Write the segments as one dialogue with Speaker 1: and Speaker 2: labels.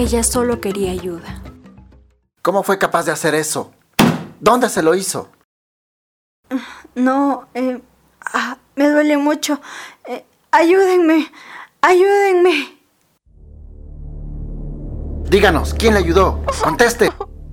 Speaker 1: Ella solo quería ayuda.
Speaker 2: ¿Cómo fue capaz de hacer eso? ¿Dónde se lo hizo?
Speaker 1: No, me duele mucho. Ayúdenme.
Speaker 2: Díganos, ¿quién le ayudó? ¡Conteste!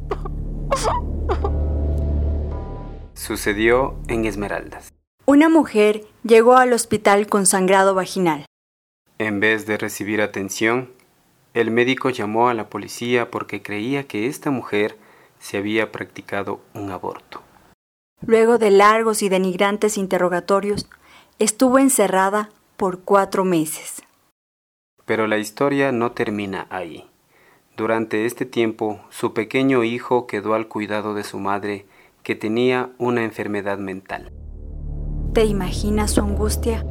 Speaker 3: Sucedió en Esmeraldas.
Speaker 1: Una mujer llegó al hospital con sangrado vaginal.
Speaker 3: En vez de recibir atención, el médico llamó a la policía porque creía que esta mujer se había practicado un aborto.
Speaker 1: Luego de largos y denigrantes interrogatorios, estuvo encerrada por 4 meses.
Speaker 3: Pero la historia no termina ahí. Durante este tiempo, su pequeño hijo quedó al cuidado de su madre, que tenía una enfermedad mental.
Speaker 1: ¿Te imaginas su angustia?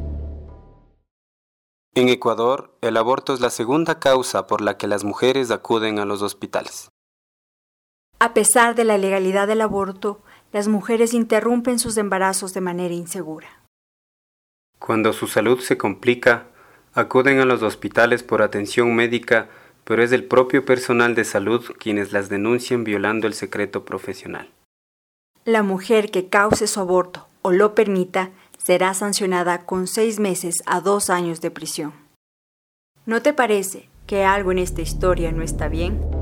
Speaker 3: En Ecuador, el aborto es la segunda causa por la que las mujeres acuden a los hospitales.
Speaker 1: A pesar de la legalidad del aborto, las mujeres interrumpen sus embarazos de manera insegura.
Speaker 3: Cuando su salud se complica, acuden a los hospitales por atención médica, pero es el propio personal de salud quienes las denuncian violando el secreto profesional.
Speaker 1: La mujer que cause su aborto o lo permita será sancionada con 6 meses a 2 años de prisión. ¿No te parece que algo en esta historia no está bien?